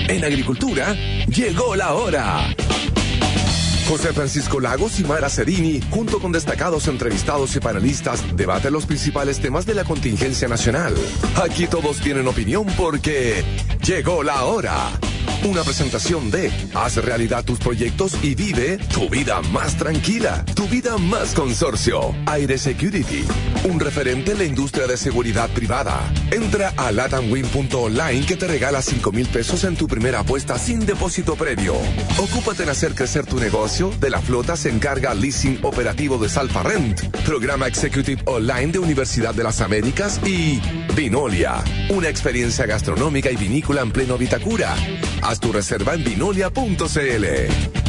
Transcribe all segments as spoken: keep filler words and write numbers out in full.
En agricultura, llegó la hora. José Francisco Lagos y Mara Cerini, junto con destacados entrevistados y panelistas, debaten los principales temas de la contingencia nacional. Aquí todos tienen opinión porque llegó la hora. Una presentación de haz realidad tus proyectos y vive tu vida más tranquila, tu vida más consorcio. Aire Security, un referente en la industria de seguridad privada. Entra a latamwin punto online que te regala cinco mil pesos en tu primera apuesta sin depósito previo. Ocúpate en hacer crecer tu negocio. De la flota se encarga Leasing Operativo de Salfa Rent, Programa Executive Online de Universidad de las Américas y Vinolia, una experiencia gastronómica y vinícola en pleno Vitacura. Haz tu reserva en vinolia punto c l.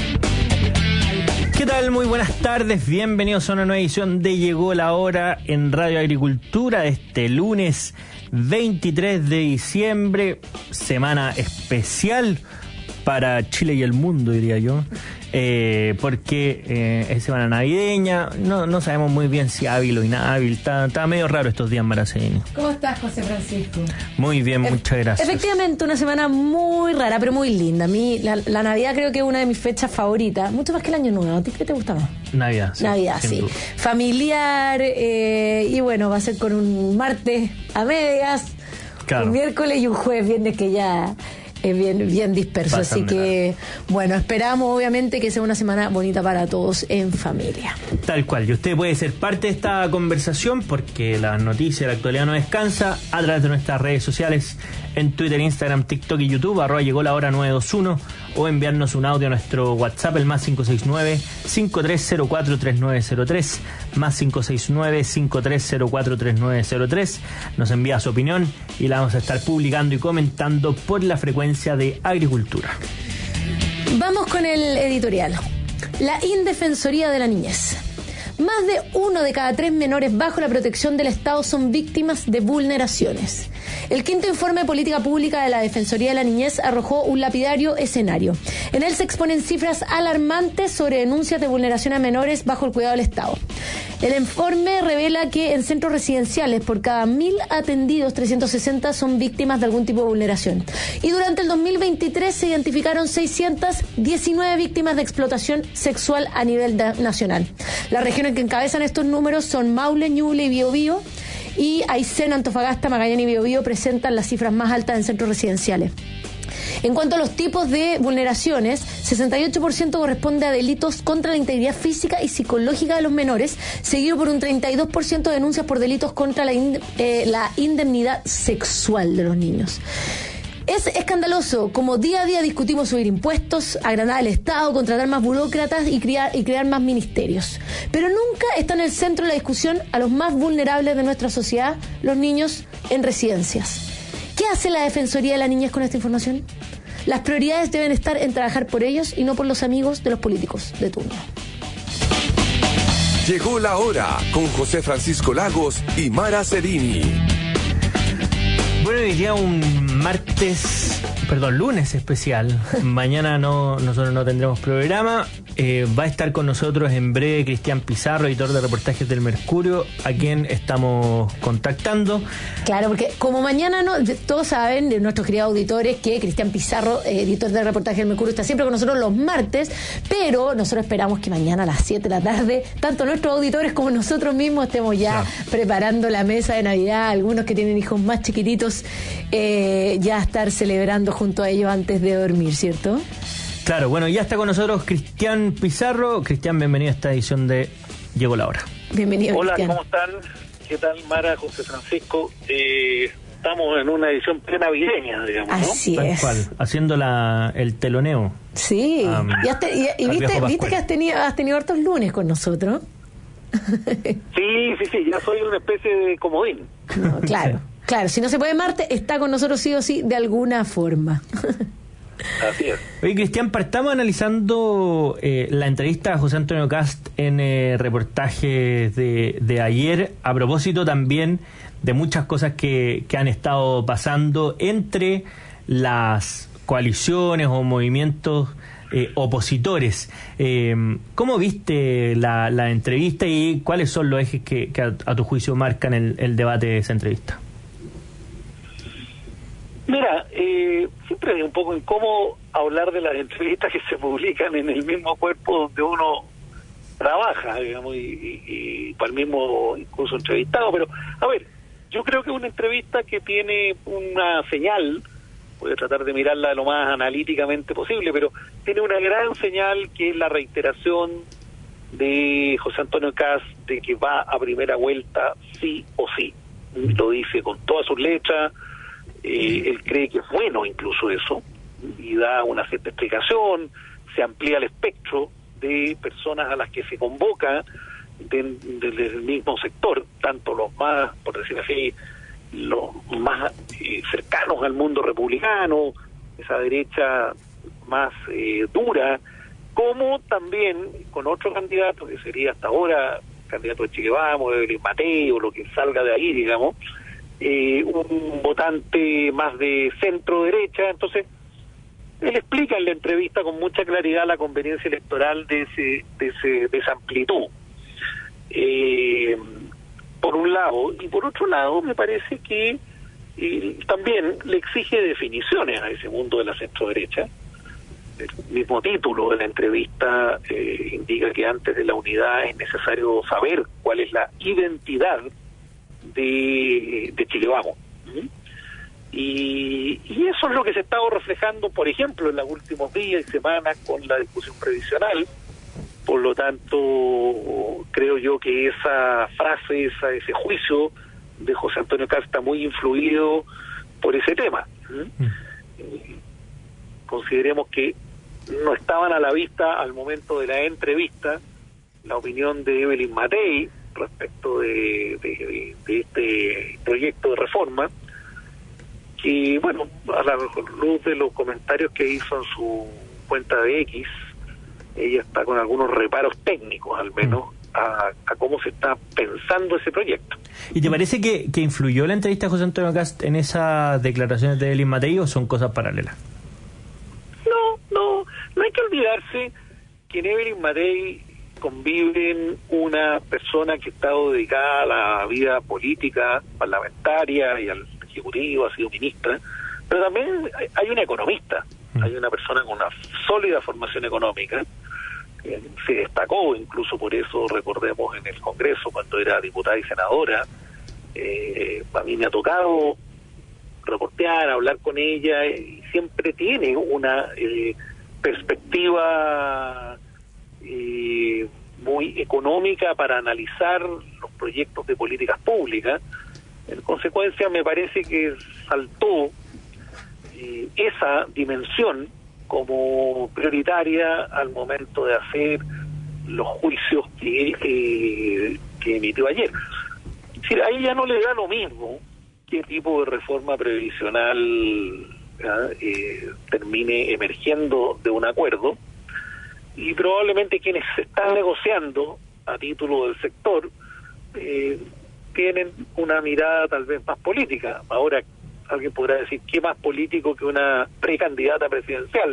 ¿Qué tal? Muy buenas tardes, bienvenidos a una nueva edición de Llegó la Hora en Radio Agricultura este lunes veintitrés de diciembre, semana especial para Chile y el mundo, diría yo, eh, porque eh, es semana navideña, no, no sabemos muy bien si hábil o inhábil, está, está medio raro estos días, Mara Cerini. ¿Cómo estás, José Francisco? Muy bien, e- muchas gracias. Efectivamente, una semana muy rara, pero muy linda. A mí, la, la Navidad creo que es una de mis fechas favoritas, mucho más que el Año Nuevo. ¿A ti qué te gusta más? Navidad, sí. Navidad, sí. Duda. Familiar, eh, y bueno, va a ser con un martes a medias, claro, un miércoles y un jueves, viernes que ya... Es bien, bien disperso, así que bueno, esperamos obviamente que sea una semana bonita para todos en familia. Tal cual, y usted puede ser parte de esta conversación porque la noticia, la actualidad no descansa, a través de nuestras redes sociales, en Twitter, Instagram, TikTok y YouTube, arroba llegó la hora nueve dos uno, o enviarnos un audio a nuestro WhatsApp, el más cinco seis nueve, cinco tres cero cuatro, tres nueve cero tres, más cinco seis nueve, cinco tres cero cuatro, tres nueve cero tres. Nos envía su opinión y la vamos a estar publicando y comentando por la frecuencia de Agricultura. Vamos con el editorial. La Indefensoría de la Niñez. Más de uno de cada tres menores bajo la protección del Estado son víctimas de vulneraciones. El quinto informe de política pública de la Defensoría de la Niñez arrojó un lapidario escenario. En él se exponen cifras alarmantes sobre denuncias de vulneración a menores bajo el cuidado del Estado. El informe revela que en centros residenciales por cada mil atendidos, trescientos sesenta son víctimas de algún tipo de vulneración. Y durante el dos mil veintitrés se identificaron seiscientas diecinueve víctimas de explotación sexual a nivel de, nacional. Las regiones que encabezan estos números son Maule, Ñuble y Biobío, y Aysén, Antofagasta, Magallanes y Biobío presentan las cifras más altas en centros residenciales. En cuanto a los tipos de vulneraciones, sesenta y ocho por ciento corresponde a delitos contra la integridad física y psicológica de los menores, seguido por un treinta y dos por ciento de denuncias por delitos contra la, in, eh, la indemnidad sexual de los niños. Es escandaloso como día a día discutimos subir impuestos, agrandar el Estado, contratar más burócratas y crear, y crear más ministerios. Pero nunca está en el centro de la discusión a los más vulnerables de nuestra sociedad, los niños en residencias. ¿Qué hace la Defensoría de la Niñez con esta información? Las prioridades deben estar en trabajar por ellos y no por los amigos de los políticos de turno. Llegó la hora con José Francisco Lagos y Mara Cerini. Bueno, hoy día un martes, perdón, lunes especial. Mañana no, nosotros no tendremos programa. Eh, va a estar con nosotros en breve Cristian Pizarro, editor de reportajes del Mercurio, a quien estamos contactando. Claro, porque como mañana no, todos saben, de nuestros queridos auditores, que Cristian Pizarro, eh, editor de reportajes del Mercurio, está siempre con nosotros los martes, pero nosotros esperamos que mañana a las siete de la tarde, tanto nuestros auditores como nosotros mismos estemos ya claro. preparando la mesa de Navidad, algunos que tienen hijos más chiquititos, eh, ya estar celebrando junto a ellos antes de dormir, ¿cierto? Claro, bueno, ya está con nosotros Cristian Pizarro. Cristian, bienvenido a esta edición de Llegó la Hora. Bienvenido, Hola, Cristian. ¿cómo están? ¿Qué tal, Mara, José Francisco? Eh, estamos en una edición prenavideña, digamos, ¿no? Así Tal es. cual, haciendo la, el teloneo. Sí, um, y, hasta, y, y viste, viste que has tenido, has tenido hartos lunes con nosotros. Sí, sí, sí, ya soy una especie de comodín. No, claro, claro, si no se puede martes, está con nosotros sí o sí, de alguna forma. Así es. Oye, Cristian, partamos analizando eh, la entrevista a José Antonio Cast en eh, reportajes de, de ayer, a propósito también de muchas cosas que, que han estado pasando entre las coaliciones o movimientos eh, opositores. Eh, ¿Cómo viste la, la entrevista y cuáles son los ejes que, que a, a tu juicio marcan el, el debate de esa entrevista? Mira, eh, siempre ocurre un poco incómodo hablar de las entrevistas que se publican en el mismo cuerpo donde uno trabaja, digamos, y, y, y para el mismo incluso entrevistado. Pero, a ver, yo creo que una entrevista que tiene una señal, voy a tratar de mirarla lo más analíticamente posible, pero tiene una gran señal que es la reiteración de José Antonio Kast de que va a primera vuelta sí o sí. Lo dice con todas sus letras, eh, él cree que es bueno incluso eso, y da una cierta explicación, se amplía el espectro de personas a las que se convoca del de, de, mismo sector, tanto los más, por decir así, los más eh, cercanos al mundo republicano, esa derecha más eh, dura, como también con otro candidato que sería hasta ahora candidato de Chile Vamos, Evelyn Matei, o lo que salga de ahí, digamos, eh, un votante más de centro derecha. Entonces él explica en la entrevista con mucha claridad la conveniencia electoral de ese, de ese, de esa amplitud, eh, por un lado, y por otro lado me parece que eh, también le exige definiciones a ese mundo de la centro derecha. El mismo título de la entrevista eh, indica que antes de la unidad es necesario saber cuál es la identidad de, de Chile Vamos. ¿Mm? Y, y eso es lo que se ha estado reflejando, por ejemplo, en los últimos días y semanas con la discusión previsional. Por lo tanto, creo yo que esa frase, esa, ese juicio de José Antonio Kast está muy influido por ese tema. ¿Mm? Eh, consideremos que no estaban a la vista al momento de la entrevista la opinión de Evelyn Matei respecto de, de, de este proyecto de reforma, que bueno, a la luz de los comentarios que hizo en su cuenta de X, ella está con algunos reparos técnicos al menos a, a cómo se está pensando ese proyecto. ¿Y te parece que, que influyó la entrevista de José Antonio Kast en esas declaraciones de Evelyn Matei o son cosas paralelas? No, no hay que olvidarse que en Evelyn Matei conviven una persona que ha estado dedicada a la vida política, parlamentaria y al ejecutivo, ha sido ministra, pero también hay una economista, mm. hay una persona con una sólida formación económica, que se destacó incluso por eso, recordemos, en el Congreso cuando era diputada y senadora. Eh, a mí me ha tocado reportear, hablar con ella, y siempre tiene una eh, perspectiva eh, muy económica para analizar los proyectos de políticas públicas. En consecuencia, me parece que saltó eh, esa dimensión como prioritaria al momento de hacer los juicios que, eh, que emitió ayer. Es decir, a ella no le da lo mismo qué tipo de reforma previsional eh, termine emergiendo de un acuerdo, y probablemente quienes están negociando a título del sector eh, tienen una mirada tal vez más política. Ahora alguien podrá decir qué más político que una precandidata presidencial,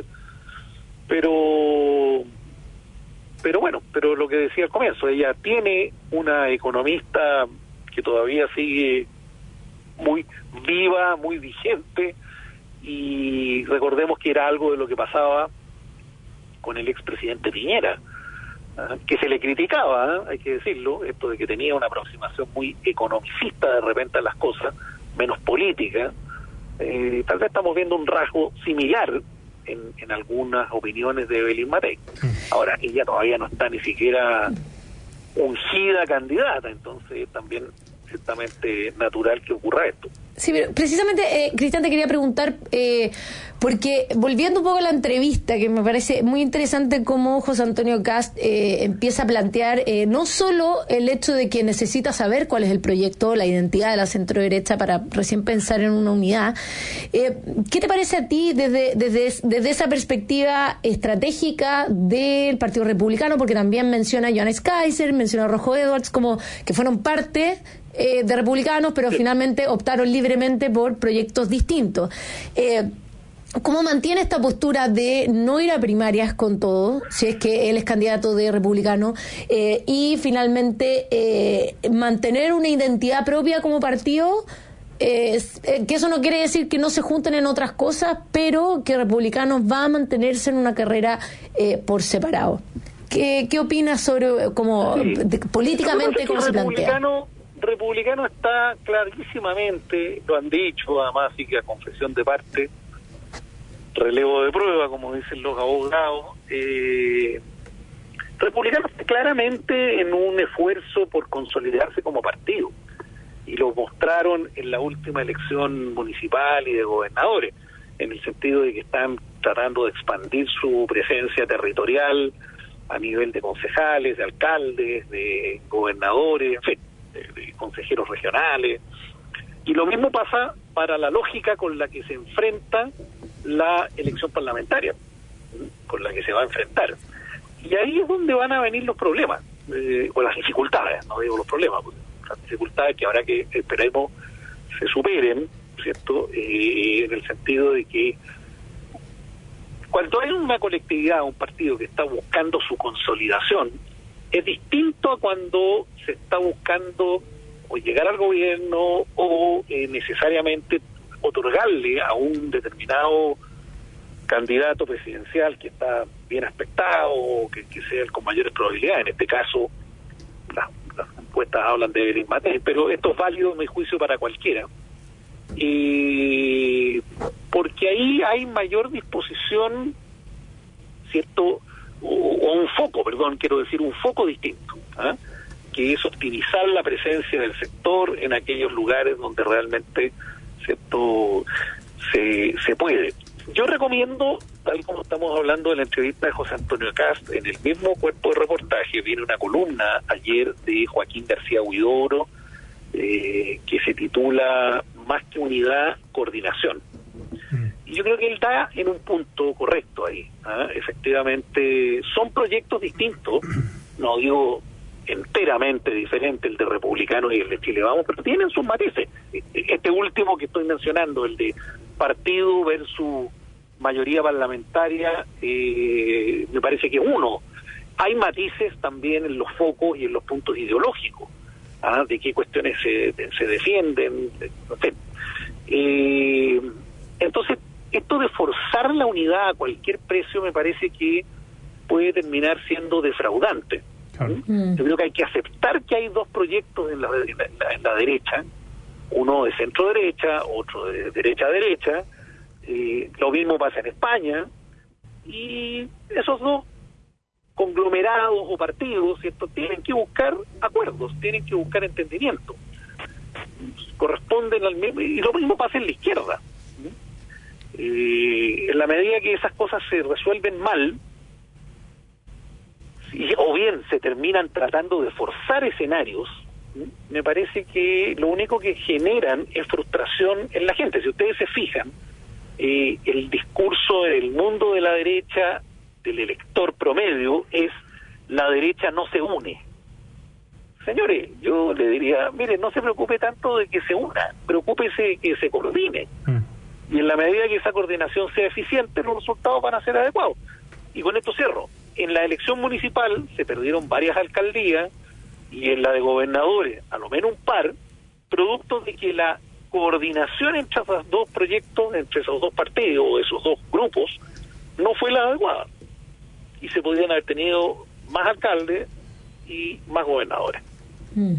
pero pero bueno, pero lo que decía al comienzo, ella tiene una economista que todavía sigue muy viva, muy vigente, y recordemos que era algo de lo que pasaba con el expresidente Piñera, ¿eh? que se le criticaba, ¿eh? hay que decirlo, esto de que tenía una aproximación muy economicista de repente a las cosas, menos política. Eh, tal vez estamos viendo un rasgo similar en, en algunas opiniones de Evelyn Matei. Ahora, ella todavía no está ni siquiera ungida candidata, entonces también ciertamente natural que ocurra esto. Sí, pero precisamente, eh, Cristian, te quería preguntar, eh, porque volviendo un poco a la entrevista, que me parece muy interesante cómo José Antonio Kast eh, empieza a plantear eh, no solo el hecho de que necesita saber cuál es el proyecto, la identidad de la centro-derecha para recién pensar en una unidad. Eh, ¿Qué te parece a ti desde, desde, desde esa perspectiva estratégica del Partido Republicano? Porque también menciona a Johannes Kaiser, menciona a Rojo Edwards, como que fueron parte eh, de republicanos, pero finalmente optaron libremente por proyectos distintos. Eh, ¿Cómo mantiene esta postura de no ir a primarias con todo, si es que él es candidato de republicano, eh, y finalmente eh, mantener una identidad propia como partido, eh, que eso no quiere decir que no se junten en otras cosas, pero que Republicanos va a mantenerse en una carrera eh, por separado. ¿Qué, qué opinas sobre cómo sí. de, políticamente cómo se plantea? Republicano está clarísimamente, lo han dicho, además, sí que a confesión de parte, relevo de prueba, como dicen los abogados, eh, Republicano está claramente en un esfuerzo por consolidarse como partido, y lo mostraron en la última elección municipal y de gobernadores, en el sentido de que están tratando de expandir su presencia territorial a nivel de concejales, de alcaldes, de gobernadores, en fin, de consejeros regionales. Y lo mismo pasa para la lógica con la que se enfrenta la elección parlamentaria, con la que se va a enfrentar. Y ahí es donde van a venir los problemas, eh, o las dificultades, no digo los problemas, porque las dificultades que habrá que, esperemos, se superen, ¿cierto? Eh, en el sentido de que cuando hay una colectividad, un partido que está buscando su consolidación, es distinto a cuando se está buscando o llegar al gobierno o eh, necesariamente otorgarle a un determinado candidato presidencial que está bien aspectado o que, que sea el con mayores probabilidades. En este caso, las, las encuestas hablan de Evelyn Matei, pero esto es válido, en mi juicio, para cualquiera. Y porque ahí hay mayor disposición, ¿cierto? O, o un foco, perdón, quiero decir, un foco distinto, ¿eh? Que es optimizar la presencia del sector en aquellos lugares donde realmente, ¿cierto?, se, se puede. Yo recomiendo, tal como estamos hablando de la entrevista de José Antonio Cast, en el mismo cuerpo de reportaje viene una columna ayer de Joaquín García Huidobro, eh, que se titula Más que unidad, coordinación. Y yo creo que él da en un punto correcto ahí, ¿eh? Efectivamente, son proyectos distintos, no digo enteramente diferente el de Republicano y el de Chile Vamos, pero tienen sus matices. Este último que estoy mencionando, el de partido versus mayoría parlamentaria, eh, me parece que uno. Hay matices también en los focos y en los puntos ideológicos, ¿ah? De qué cuestiones se, se defienden, no sé. Eh, entonces, esto de forzar la unidad a cualquier precio me parece que puede terminar siendo defraudante. Claro. ¿Mm? Yo creo que hay que aceptar que hay dos proyectos en la, en la, en la derecha, uno de centro-derecha, otro de derecha-derecha, eh, lo mismo pasa en España, y esos dos conglomerados o partidos, ¿cierto?, tienen que buscar acuerdos, tienen que buscar entendimiento, corresponden al mismo, y lo mismo pasa en la izquierda. Eh, en la medida que esas cosas se resuelven mal, y, o bien se terminan tratando de forzar escenarios, me parece que lo único que generan es frustración en la gente. Si ustedes se fijan, eh, el discurso del mundo de la derecha, del elector promedio, es: la derecha no se une. Señores, yo le diría, mire, no se preocupe tanto de que se una, preocúpese de que se coordine. Mm. Y en la medida que esa coordinación sea eficiente, los resultados van a ser adecuados. Y con esto cierro. En la elección municipal se perdieron varias alcaldías, y en la de gobernadores, a lo menos un par, producto de que la coordinación entre esos dos proyectos, entre esos dos partidos, o esos dos grupos, no fue la adecuada. Y se podrían haber tenido más alcaldes y más gobernadores. Mm.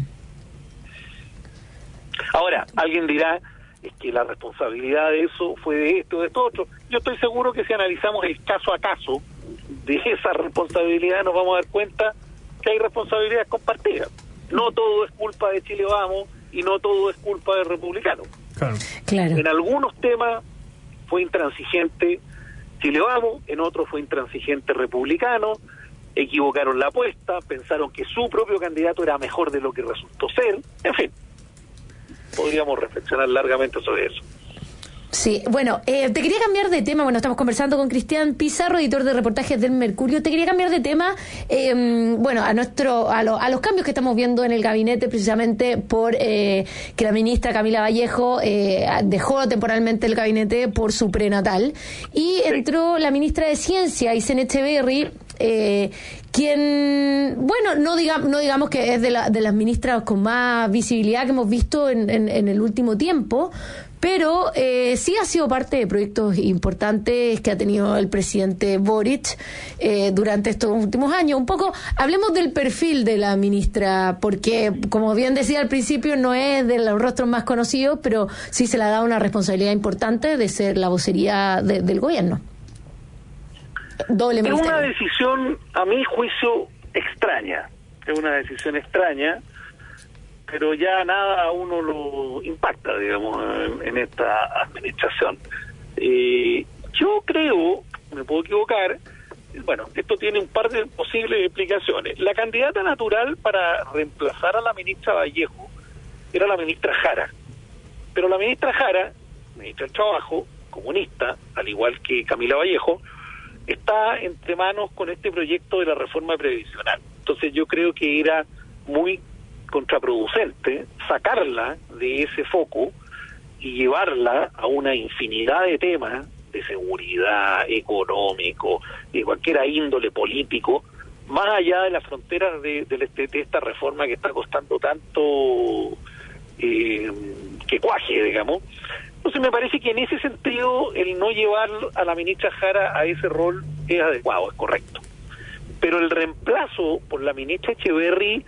Ahora, alguien dirá, es que la responsabilidad de eso fue de esto, de esto otro. Yo estoy seguro que si analizamos el caso a caso de esa responsabilidad, nos vamos a dar cuenta que hay responsabilidades compartidas. No todo es culpa de Chile Vamos y no todo es culpa del Republicano. Claro. Claro. En algunos temas fue intransigente Chile Vamos, en otros fue intransigente Republicano, equivocaron la apuesta, pensaron que su propio candidato era mejor de lo que resultó ser, en fin, podríamos reflexionar largamente sobre eso. Sí, bueno, eh, te quería cambiar de tema. Bueno, estamos conversando con Cristian Pizarro, editor de reportajes del Mercurio. Te quería cambiar de tema, eh, bueno, a nuestro, a, lo, a los cambios que estamos viendo en el gabinete, precisamente por eh, que la ministra Camila Vallejo eh, dejó temporalmente el gabinete por su prenatal, y entró la ministra de Ciencia, Aysén Echeverry, eh, quien, bueno, no, diga, no digamos que es de, la, de las ministras con más visibilidad que hemos visto en, en, en el último tiempo, pero eh, sí ha sido parte de proyectos importantes que ha tenido el presidente Boric eh, durante estos últimos años. Un poco, hablemos del perfil de la ministra, porque, como bien decía al principio, no es de los rostros más conocidos, pero sí se le ha dado una responsabilidad importante de ser la vocería de, del gobierno. Doble ministerio. Es una ministerio. decisión, a mi juicio, extraña. Es una decisión extraña, pero ya nada a uno lo impacta, digamos, en, en esta administración. Eh, yo creo, me puedo equivocar, bueno, esto tiene un par de posibles explicaciones. La candidata natural para reemplazar a la ministra Vallejo era la ministra Jara, pero la ministra Jara, ministra del Trabajo, comunista, al igual que Camila Vallejo, está entre manos con este proyecto de la reforma previsional. Entonces yo creo que era muy contraproducente sacarla de ese foco y llevarla a una infinidad de temas de seguridad, económico, de cualquier índole político, más allá de las fronteras de, de, de esta reforma que está costando tanto eh, que cuaje, digamos. Entonces me parece que en ese sentido el no llevar a la ministra Jara a ese rol es adecuado, es correcto. Pero el reemplazo por la ministra Echeverri,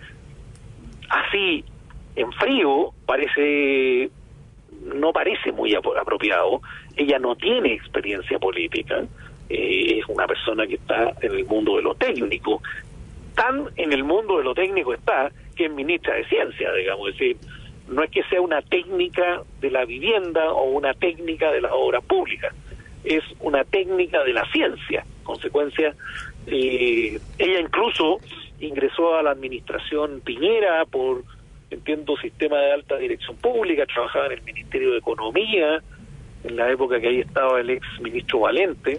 así, en frío, parece no parece muy apropiado. Ella no tiene experiencia política, eh, es una persona que está en el mundo de lo técnico. Tan en el mundo de lo técnico está que es ministra de Ciencia, digamos, es decir, no es que sea una técnica de la vivienda o una técnica de las obras públicas, es una técnica de la ciencia. Consecuencia, eh, ella incluso ingresó a la administración Piñera por, entiendo, sistema de alta dirección pública, trabajaba en el Ministerio de Economía, en la época que ahí estaba el ex ministro Valente.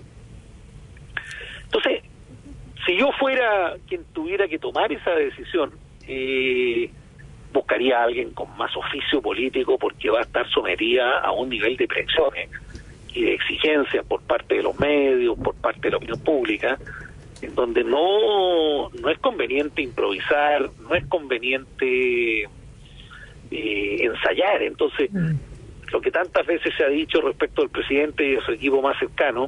Entonces, si yo fuera quien tuviera que tomar esa decisión, eh, buscaría a alguien con más oficio político, porque va a estar sometida a un nivel de presiones y de exigencias por parte de los medios, por parte de la opinión pública, en donde no no es conveniente improvisar, no es conveniente eh, ensayar. Entonces, mm. lo que tantas veces se ha dicho respecto al presidente y de su equipo más cercano,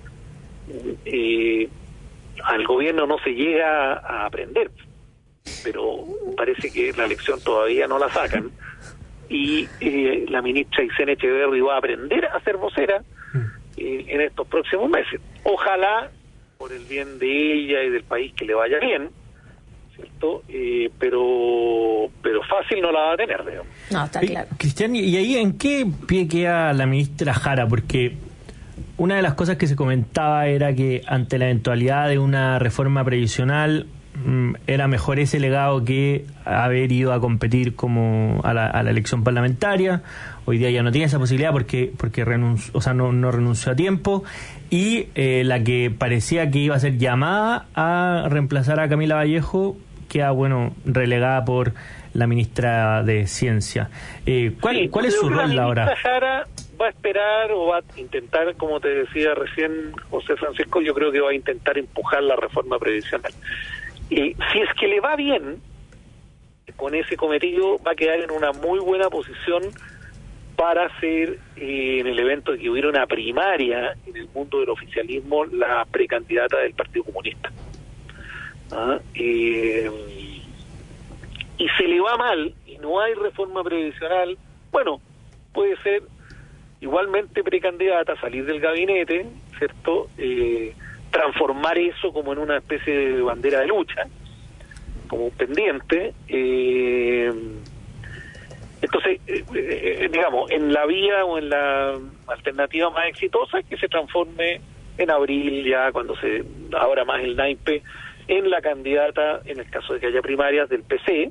eh, al gobierno no se llega a aprender, pero parece que la lección todavía no la sacan, y eh, la ministra Ixene Echeverri va a aprender a ser vocera eh, en estos próximos meses. Ojalá, por el bien de ella y del país, que le vaya bien, ¿cierto? Eh, pero pero fácil no la va a tener, digamos. No, está claro. Eh, Cristian, ¿y ahí en qué pie queda la ministra Jara? Porque una de las cosas que se comentaba era que ante la eventualidad de una reforma previsional mmm, era mejor ese legado que haber ido a competir como a la, a la elección parlamentaria. Hoy día ya no tiene esa posibilidad porque porque renunció, o sea, no, no renunció a tiempo, y eh, la que parecía que iba a ser llamada a reemplazar a Camila Vallejo queda, bueno, relegada por la ministra de Ciencia. Eh, ¿cuál, sí, ¿Cuál es su rol ahora? La ministra Jara va a esperar o va a intentar, como te decía recién José Francisco, yo creo que va a intentar empujar la reforma previsional. Y si es que le va bien con ese cometido, va a quedar en una muy buena posición para ser, eh, en el evento de que hubiera una primaria en el mundo del oficialismo, la precandidata del Partido Comunista. ¿Ah? Eh, y se le va mal y no hay reforma previsional, bueno, puede ser igualmente precandidata, salir del gabinete, ¿cierto? Eh, transformar eso como en una especie de bandera de lucha, como un pendiente. Eh, entonces, eh, eh, digamos, en la vía o en la alternativa más exitosa, que se transforme en abril, ya cuando se abra más el naipe, en la candidata, en el caso de que haya primarias, del P C.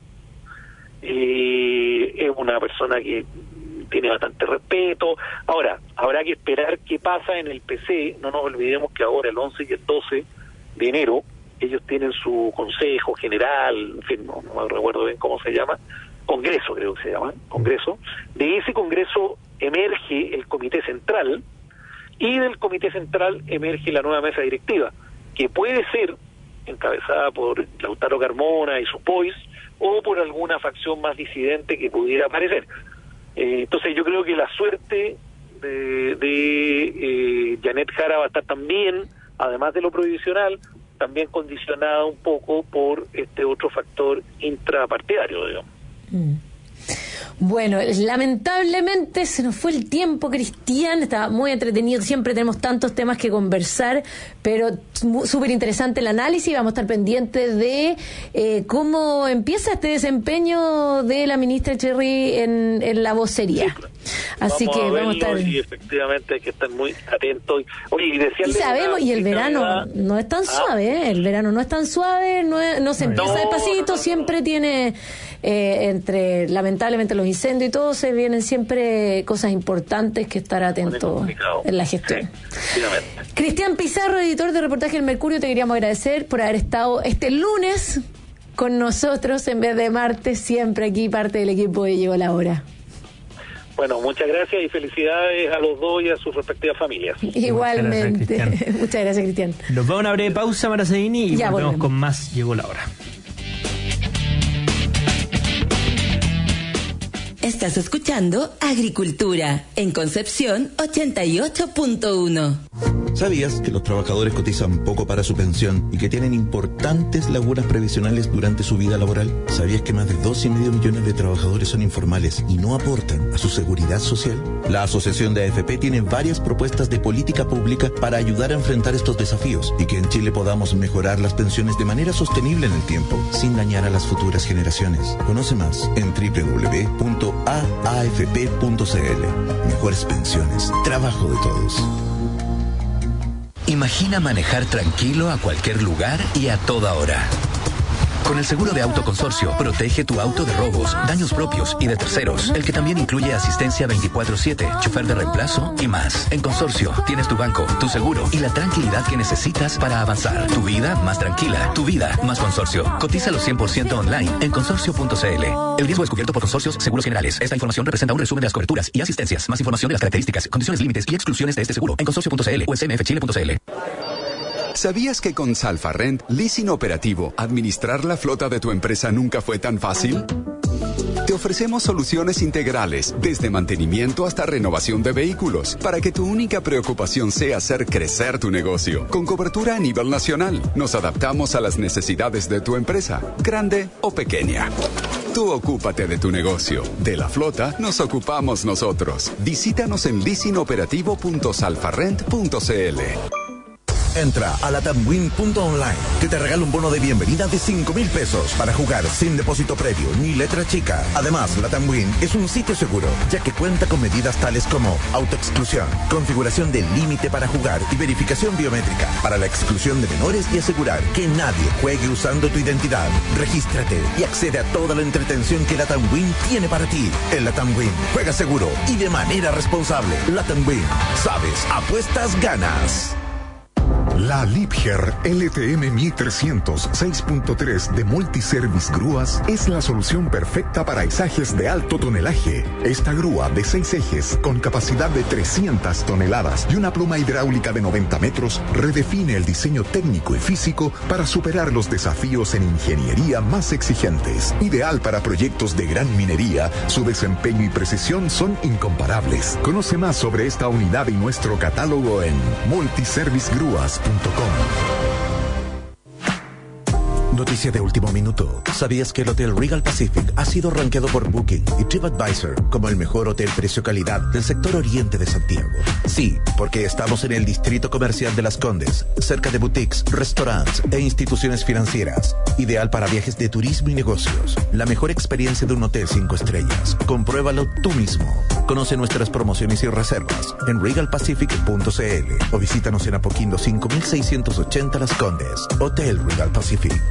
Eh, es una persona que tiene bastante respeto. Ahora, habrá que esperar qué pasa en el P C. No nos olvidemos que ahora, el once y el doce de enero, ellos tienen su consejo general, en fin, no, no recuerdo bien cómo se llama, congreso creo que se llama, congreso. De ese congreso emerge el comité central, y del comité central emerge la nueva mesa directiva, que puede ser encabezada por Lautaro Carmona y sus boys, o por alguna facción más disidente que pudiera aparecer. Eh, entonces yo creo que la suerte de, de eh, Janet Jara va a estar también, además de lo provisional, también condicionada un poco por este otro factor intrapartidario, digamos. Mm. Bueno, lamentablemente se nos fue el tiempo, Cristian. Estaba muy entretenido. Siempre tenemos tantos temas que conversar, pero súper interesante el análisis. Vamos a estar pendientes de eh, cómo empieza este desempeño de la ministra Cherry en, en la vocería. Sí, así vamos que a vamos a estar. Y efectivamente hay que estar muy atentos. Oye, y, y sabemos, y el verano no es tan ah. suave, ¿eh? El verano no es tan suave, no, es, no se no, empieza despacito, no, no, no, siempre no. tiene. Eh, entre lamentablemente los incendios y todo, se vienen siempre cosas importantes que estar atentos en la gestión. Sí, Cristian Pizarro, editor de Reportaje El Mercurio, te queríamos agradecer por haber estado este lunes con nosotros en vez de martes, siempre aquí parte del equipo de Llegó la Hora. Bueno, muchas gracias y felicidades a los dos y a sus respectivas familias. Igualmente. Muchas gracias, Muchas gracias, Cristian. Nos vamos a una breve pausa, Maracedini, y ya volvemos con más Llegó la Hora. Estás escuchando Agricultura en Concepción ochenta y ocho punto uno. ¿Sabías que los trabajadores cotizan poco para su pensión y que tienen importantes lagunas previsionales durante su vida laboral? ¿Sabías que más de dos y medio millones de trabajadores son informales y no aportan a su seguridad social? La Asociación de A F P tiene varias propuestas de política pública para ayudar a enfrentar estos desafíos y que en Chile podamos mejorar las pensiones de manera sostenible en el tiempo, sin dañar a las futuras generaciones. Conoce más en doble u doble u doble u punto a a f p punto c l. Mejores pensiones, trabajo de todos. Imagina manejar tranquilo a cualquier lugar y a toda hora. Con el seguro de auto Consorcio, protege tu auto de robos, daños propios y de terceros, el que también incluye asistencia veinticuatro siete, chofer de reemplazo y más. En Consorcio, tienes tu banco, tu seguro y la tranquilidad que necesitas para avanzar. Tu vida más tranquila, tu vida más Consorcio. Cotízalo cien por ciento online en consorcio punto c l. El riesgo es cubierto por Consorcios Seguros Generales. Esta información representa un resumen de las coberturas y asistencias. Más información de las características, condiciones, límites y exclusiones de este seguro en consorcio punto c l o en c m f chile punto c l. ¿Sabías que con Salfarrent Leasing Operativo, administrar la flota de tu empresa nunca fue tan fácil? Te ofrecemos soluciones integrales, desde mantenimiento hasta renovación de vehículos, para que tu única preocupación sea hacer crecer tu negocio. Con cobertura a nivel nacional, nos adaptamos a las necesidades de tu empresa, grande o pequeña. Tú ocúpate de tu negocio. De la flota nos ocupamos nosotros. Visítanos en leasing operativo punto salfarrent punto c l. Entra a latamwin punto online, que te regala un bono de bienvenida de cinco mil pesos para jugar sin depósito previo ni letra chica. Además, LatamWin es un sitio seguro, ya que cuenta con medidas tales como autoexclusión, configuración del límite para jugar y verificación biométrica para la exclusión de menores y asegurar que nadie juegue usando tu identidad. Regístrate y accede a toda la entretención que LatamWin tiene para ti. En LatamWin, juega seguro y de manera responsable. LatamWin, sabes, apuestas, ganas. La Liebherr L T M mil trescientos seis punto tres de Multiservice Grúas es la solución perfecta para izajes de alto tonelaje. Esta grúa de seis ejes con capacidad de trescientas toneladas y una pluma hidráulica de noventa metros redefine el diseño técnico y físico para superar los desafíos en ingeniería más exigentes. Ideal para proyectos de gran minería, su desempeño y precisión son incomparables. Conoce más sobre esta unidad y nuestro catálogo en multiservice grúas punto com. Noticia de último minuto. ¿Sabías que el Hotel Regal Pacific ha sido rankeado por Booking y TripAdvisor como el mejor hotel precio-calidad del sector oriente de Santiago? Sí, porque estamos en el distrito comercial de Las Condes, cerca de boutiques, restaurantes e instituciones financieras. Ideal para viajes de turismo y negocios. La mejor experiencia de un hotel cinco estrellas. Compruébalo tú mismo. Conoce nuestras promociones y reservas en regal pacific punto c l o visítanos en Apoquindo cinco mil seiscientos ochenta Las Condes. Hotel Regal Pacific.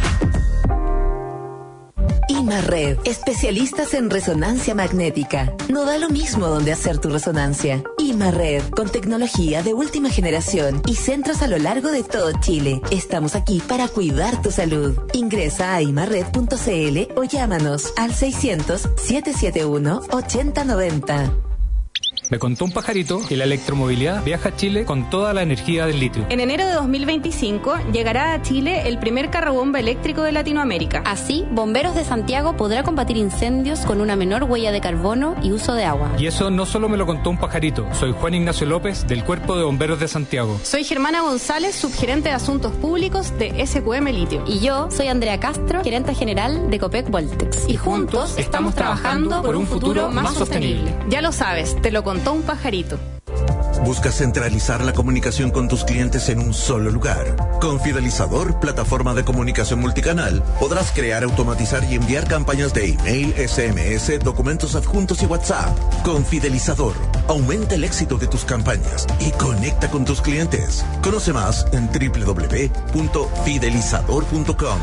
IMARRED, especialistas en resonancia magnética. No da lo mismo donde hacer tu resonancia. IMARRED, con tecnología de última generación y centros a lo largo de todo Chile. Estamos aquí para cuidar tu salud. Ingresa a imarred punto c l o llámanos al seiscientos, setecientos setenta y uno, ochenta noventa. Me contó un pajarito que la electromovilidad viaja a Chile con toda la energía del litio. En enero de dos mil veinticinco llegará a Chile el primer carrobomba eléctrico de Latinoamérica. Así, Bomberos de Santiago podrá combatir incendios con una menor huella de carbono y uso de agua. Y eso no solo me lo contó un pajarito. Soy Juan Ignacio López, del Cuerpo de Bomberos de Santiago. Soy Germana González, subgerente de Asuntos Públicos de S Q M Litio. Y yo soy Andrea Castro, gerente general de Copec Voltex. Y juntos estamos trabajando por un futuro más sostenible. Ya lo sabes, te lo contó un pajarito. ¿Buscas centralizar la comunicación con tus clientes en un solo lugar? Con Fidelizador, plataforma de comunicación multicanal, podrás crear, automatizar y enviar campañas de email, S M S, documentos adjuntos y WhatsApp. Con Fidelizador, aumenta el éxito de tus campañas y conecta con tus clientes. Conoce más en doble u doble u doble u punto fidelizador punto com.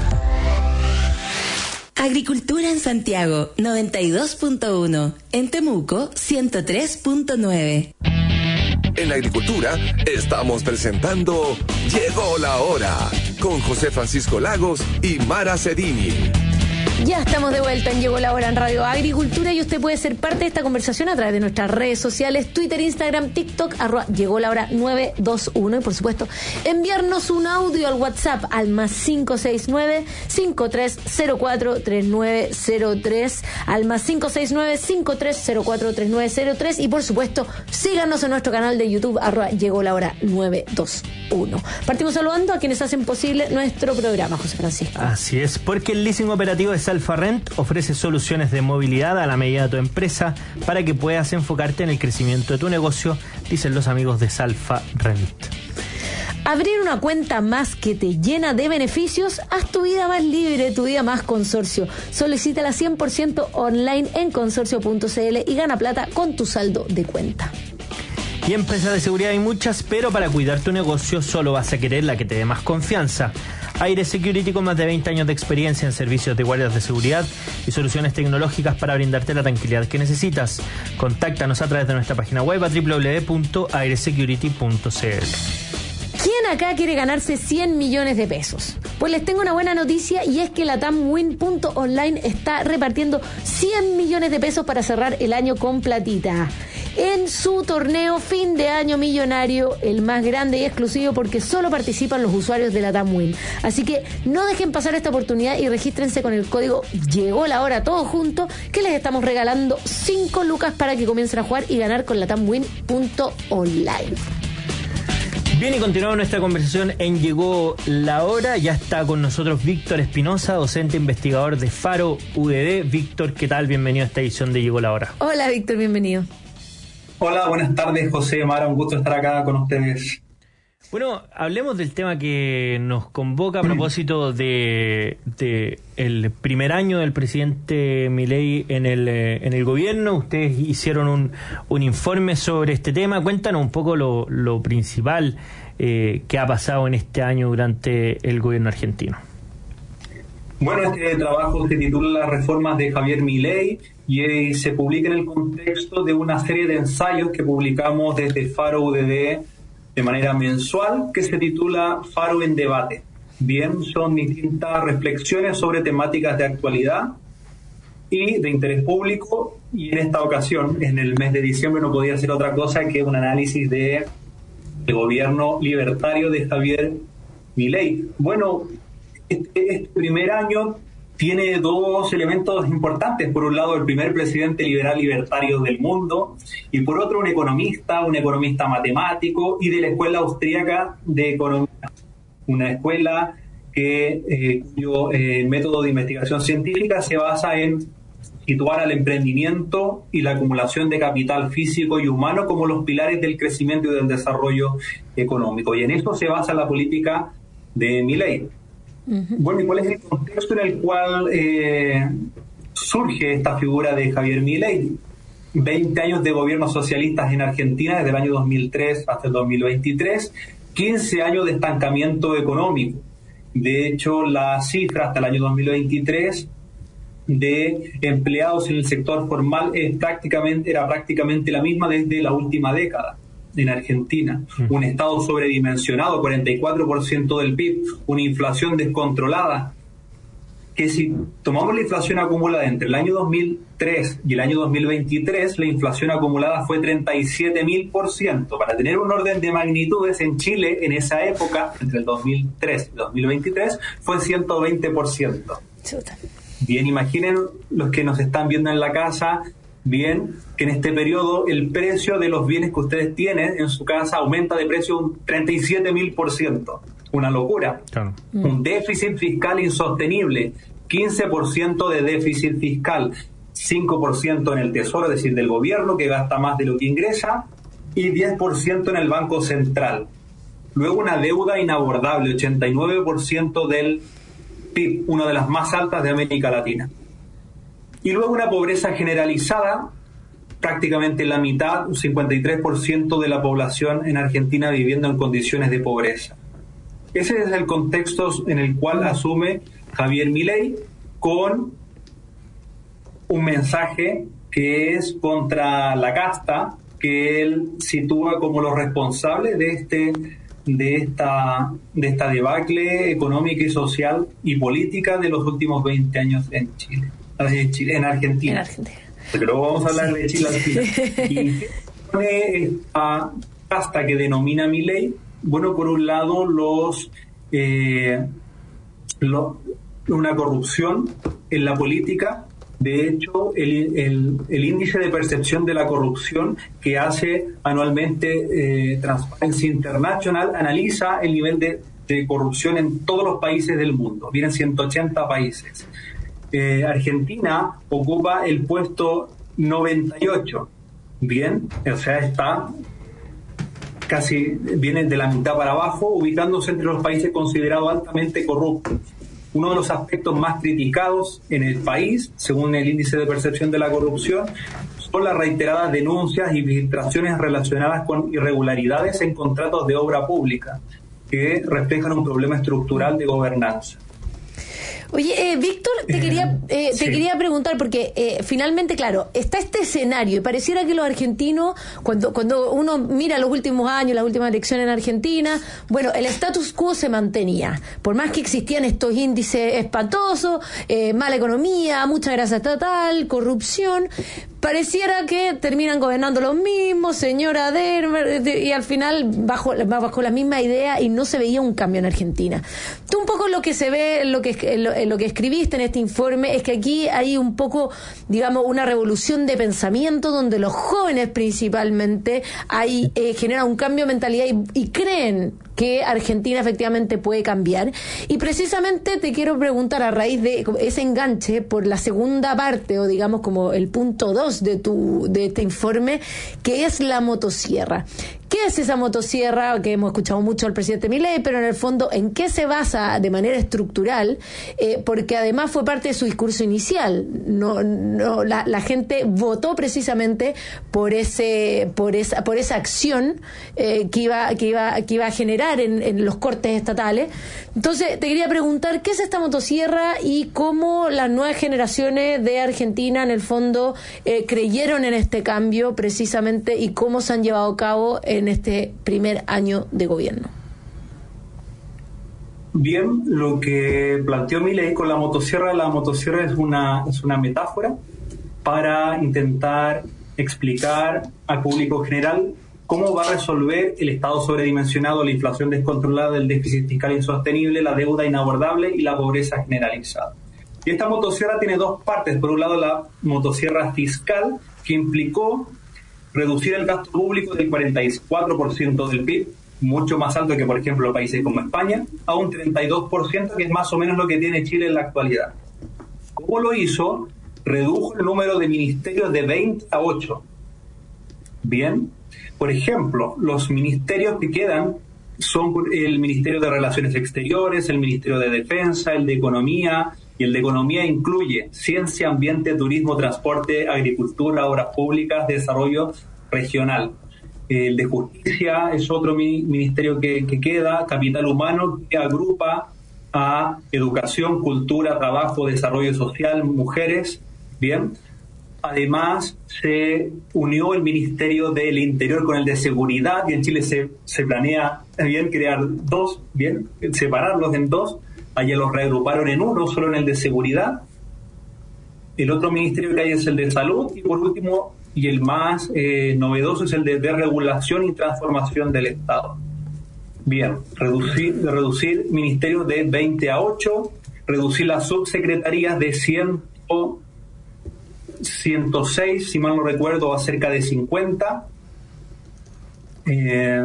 Agricultura en Santiago, noventa y dos punto uno. En Temuco, ciento tres punto nueve. En la agricultura estamos presentando Llegó la Hora con José Francisco Lagos y Mara Cedini. Ya estamos de vuelta en Llegó la Hora en Radio Agricultura y usted puede ser parte de esta conversación a través de nuestras redes sociales, Twitter, Instagram, TikTok, arroba Llegó la Hora nueve dos uno y por supuesto enviarnos un audio al WhatsApp al más cinco seis nueve, cinco tres cero cuatro, tres nueve cero tres, al más cinco seis nueve, cinco tres cero cuatro, tres nueve cero tres y por supuesto síganos en nuestro canal de YouTube arroba Llegó la Hora nueve dos uno. Partimos saludando a quienes hacen posible nuestro programa, José Francisco. Así es, porque el leasing operativo de Salfa Rent ofrece soluciones de movilidad a la medida de tu empresa para que puedas enfocarte en el crecimiento de tu negocio, dicen los amigos de Salfa Rent. Abrir una cuenta más que te llena de beneficios, haz tu vida más libre, tu vida más consorcio. Solicítala cien por ciento online en consorcio punto c l y gana plata con tu saldo de cuenta. Y empresas de seguridad hay muchas, pero para cuidar tu negocio solo vas a querer la que te dé más confianza. Aire Security, con más de veinte años de experiencia en servicios de guardias de seguridad y soluciones tecnológicas para brindarte la tranquilidad que necesitas. Contáctanos a través de nuestra página web a doble u doble u doble u punto aire security punto c l. ¿Quién acá quiere ganarse cien millones de pesos? Pues les tengo una buena noticia y es que la Tamwin punto online está repartiendo cien millones de pesos para cerrar el año con platita. En su torneo fin de año millonario, el más grande y exclusivo porque solo participan los usuarios de la Tamwin. Así que no dejen pasar esta oportunidad y regístrense con el código Llegó la Hora todos juntos, que les estamos regalando cinco lucas para que comiencen a jugar y ganar con la Tamwin punto online. Bien, y continuamos nuestra conversación en Llegó la Hora. Ya está con nosotros Víctor Espinosa, docente investigador de Faro U D D. Víctor, ¿qué tal? Bienvenido a esta edición de Llegó la Hora. Hola, Víctor, bienvenido. Hola, buenas tardes, José, Mara, un gusto estar acá con ustedes. Bueno, hablemos del tema que nos convoca a propósito de, de el primer año del presidente Milei en el en el gobierno. Ustedes hicieron un, un informe sobre este tema. Cuéntanos un poco lo, lo principal eh, que ha pasado en este año durante el gobierno argentino. Bueno, este trabajo se titula Las reformas de Javier Milei y se publica en el contexto de una serie de ensayos que publicamos desde Faro U D D de manera mensual, que se titula Faro en Debate. Bien, son distintas reflexiones sobre temáticas de actualidad y de interés público, y en esta ocasión, en el mes de diciembre, no podía ser otra cosa que un análisis de el gobierno libertario de Javier Milei. Bueno, este, este primer año tiene dos elementos importantes. Por un lado, el primer presidente liberal libertario del mundo, y por otro, un economista, un economista matemático y de la Escuela Austríaca de Economía. Una escuela que, eh, cuyo eh, método de investigación científica se basa en situar al emprendimiento y la acumulación de capital físico y humano como los pilares del crecimiento y del desarrollo económico. Y en eso se basa la política de Milei. Bueno, ¿y cuál es el contexto en el cual eh, surge esta figura de Javier Milei? veinte años de gobiernos socialistas en Argentina, desde el año dos mil tres hasta el dos mil veintitrés, quince años de estancamiento económico. De hecho, la cifra hasta el año dos mil veintitrés de empleados en el sector formal es prácticamente, era prácticamente la misma desde la última década en Argentina. Mm. Un Estado sobredimensionado, cuarenta y cuatro por ciento del P I B, una inflación descontrolada, que si tomamos la inflación acumulada entre el año dos mil tres y el año dos mil veintitrés, la inflación acumulada fue treinta y siete mil por ciento. Para tener un orden de magnitudes, en Chile, en esa época, entre el dos mil tres y dos mil veintitrés, fue ciento veinte por ciento. Chuta. Bien, imaginen los que nos están viendo en la casa, bien, que en este periodo el precio de los bienes que ustedes tienen en su casa aumenta de precio un treinta y siete mil por ciento. Una locura. Claro. Mm. Un déficit fiscal insostenible, quince por ciento de déficit fiscal, cinco por ciento en el Tesoro, es decir, del gobierno, que gasta más de lo que ingresa, y diez por ciento en el Banco Central. Luego una deuda inabordable, ochenta y nueve por ciento del P I B, una de las más altas de América Latina. Y luego una pobreza generalizada, prácticamente la mitad, un cincuenta y tres por ciento de la población en Argentina viviendo en condiciones de pobreza. Ese es el contexto en el cual asume Javier Milei, con un mensaje que es contra la casta, que él sitúa como los responsables de este de esta de esta debacle económica y social y política de los últimos veinte años en Chile, en, Chile, en Argentina. En Argentina. Pero vamos a hablar de Chile al final. ¿Y qué pone esta casta que denomina Milei? Bueno, por un lado, los, eh, lo, una corrupción en la política. De hecho, el, el, el índice de percepción de la corrupción que hace anualmente eh, Transparency International analiza el nivel de, de corrupción en todos los países del mundo. Vienen ciento ochenta países. Eh, Argentina ocupa el puesto noventa y ocho. Bien, o sea, está casi, viene de la mitad para abajo, ubicándose entre los países considerados altamente corruptos. Uno de los aspectos más criticados en el país, según el índice de percepción de la corrupción, son las reiteradas denuncias y filtraciones relacionadas con irregularidades en contratos de obra pública, que reflejan un problema estructural de gobernanza. Oye, eh, Víctor, te quería eh, te sí. quería preguntar, porque eh, finalmente, claro, está este escenario y pareciera que los argentinos, cuando cuando uno mira los últimos años, las últimas elecciones en Argentina, bueno, el status quo se mantenía, por más que existían estos índices espantosos, eh, mala economía, mucha grasa estatal, corrupción, pareciera que terminan gobernando los mismos, señora Dermer, y al final bajo, bajo la misma idea, y no se veía un cambio en Argentina. Tú un poco lo que se ve, lo que lo, lo que escribiste en este informe, es que aquí hay un poco, digamos, una revolución de pensamiento donde los jóvenes principalmente hay, eh, generan un cambio de mentalidad y, y creen que Argentina efectivamente puede cambiar. Y precisamente te quiero preguntar, a raíz de ese enganche por la segunda parte, o digamos como el punto dos de tu de este informe, que es la motosierra. ¿Qué es esa motosierra? Que hemos escuchado mucho al presidente Milei, pero en el fondo, ¿en qué se basa de manera estructural? Eh, porque además fue parte de su discurso inicial. No, no, la, la gente votó precisamente por ese, por esa, por esa acción eh, que iba, que iba, que iba a generar en, en los cortes estatales. Entonces, te quería preguntar, ¿qué es esta motosierra y cómo las nuevas generaciones de Argentina, en el fondo, eh, creyeron en este cambio precisamente, y cómo se han llevado a cabo en en este primer año de gobierno? Bien, lo que planteó Milei con la motosierra, la motosierra es una, es una metáfora para intentar explicar al público general cómo va a resolver el Estado sobredimensionado, la inflación descontrolada, el déficit fiscal insostenible, la deuda inabordable y la pobreza generalizada. Y esta motosierra tiene dos partes. Por un lado, la motosierra fiscal, que implicó reducir el gasto público del cuarenta y cuatro por ciento del P I B, mucho más alto que, por ejemplo, países como España, a un treinta y dos por ciento, que es más o menos lo que tiene Chile en la actualidad. ¿Cómo lo hizo? Redujo el número de ministerios de veinte a ocho. Bien, por ejemplo, los ministerios que quedan son el Ministerio de Relaciones Exteriores, el Ministerio de Defensa, el de Economía, y el de Economía incluye Ciencia, Ambiente, Turismo, Transporte, Agricultura, Obras Públicas, Desarrollo Regional. El de Justicia es otro ministerio que, que queda, Capital Humano, que agrupa a Educación, Cultura, Trabajo, Desarrollo Social, Mujeres. Bien. Además, se unió el Ministerio del Interior con el de Seguridad, y en Chile se, se planea bien crear dos, bien, separarlos en dos, Allá los reagruparon en uno, solo en el de seguridad. El otro ministerio que hay es el de salud, y por último, y el más eh, novedoso, es el de desregulación y transformación del Estado. Bien, reducir, reducir ministerios de veinte a ocho, reducir las subsecretarías de cien, ciento seis, si mal no recuerdo, a cerca de cincuenta. Eh,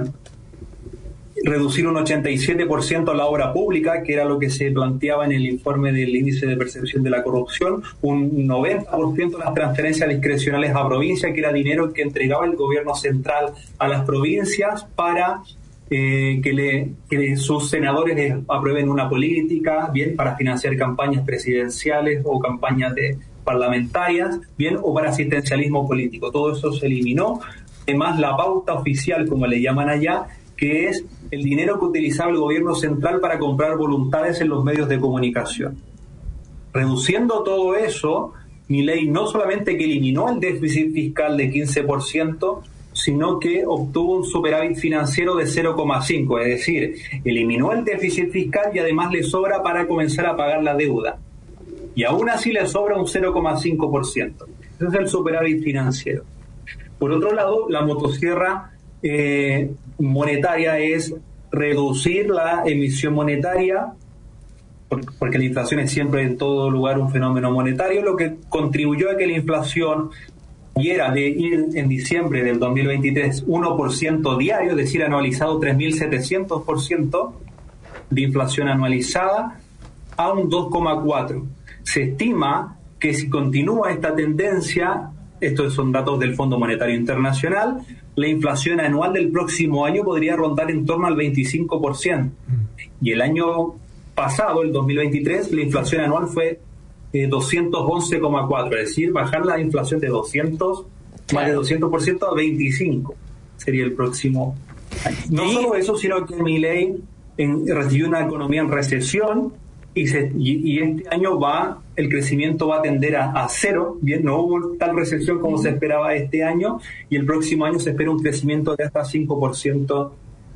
reducir un ochenta y siete por ciento a la obra pública, que era lo que se planteaba en el informe del índice de percepción de la corrupción, un noventa por ciento de las transferencias discrecionales a provincia, que era dinero que entregaba el gobierno central a las provincias para eh, que, le, que sus senadores les aprueben una política, bien, para financiar campañas presidenciales o campañas de parlamentarias, bien, o para asistencialismo político. Todo eso se eliminó. Además, la pauta oficial, como le llaman allá, que es el dinero que utilizaba el gobierno central para comprar voluntades en los medios de comunicación. Reduciendo todo eso, Milei no solamente que eliminó el déficit fiscal de quince por ciento, sino que obtuvo un superávit financiero de cero coma cinco, es decir, eliminó el déficit fiscal y además le sobra para comenzar a pagar la deuda. Y aún así le sobra un cero coma cinco por ciento. Ese es el superávit financiero. Por otro lado, la motosierra eh, monetaria es reducir la emisión monetaria, porque la inflación es siempre en todo lugar un fenómeno monetario, lo que contribuyó a que la inflación era de ir en diciembre del dos mil veintitrés uno por ciento diario, es decir, anualizado tres mil setecientos por ciento de inflación anualizada, a un dos coma cuatro. Se estima que si continúa esta tendencia, estos son datos del Fondo Monetario Internacional, la inflación anual del próximo año podría rondar en torno al veinticinco por ciento. Y el año pasado, el dos mil veintitrés, la inflación anual fue eh, doscientos once coma cuatro, es decir, bajar la inflación de doscientos, más de doscientos por ciento a veinticinco sería el próximo año. No ¿Y? solo eso, sino que Milei en, recibió una economía en recesión, y, se, y, y este año va el crecimiento va a tender a, a cero, bien, no hubo tal recesión como se esperaba este año, y el próximo año se espera un crecimiento de hasta cinco por ciento